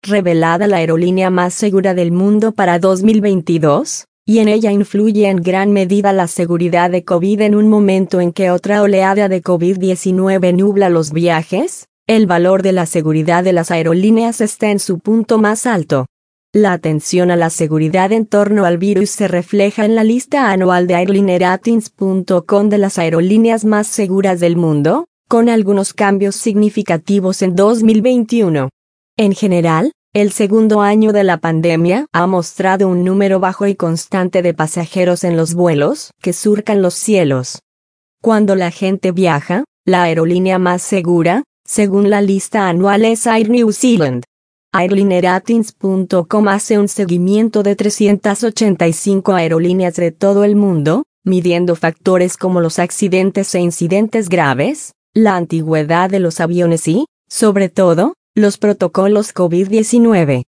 revelada la aerolínea más segura del mundo para 2022, y en ella influye en gran medida la seguridad de COVID en un momento en que otra oleada de COVID-19 nubla los viajes, el valor de la seguridad de las aerolíneas está en su punto más alto. La atención a la seguridad en torno al virus se refleja en la lista anual de airlineratings.com de las aerolíneas más seguras del mundo, con algunos cambios significativos en 2021. En general, el segundo año de la pandemia ha mostrado un número bajo y constante de pasajeros en los vuelos que surcan los cielos. Cuando la gente viaja, la aerolínea más segura, según la lista anual, es Air New Zealand. Airlineratings.com hace un seguimiento de 385 aerolíneas de todo el mundo, midiendo factores como los accidentes e incidentes graves, la antigüedad de los aviones y, sobre todo, los protocolos COVID-19.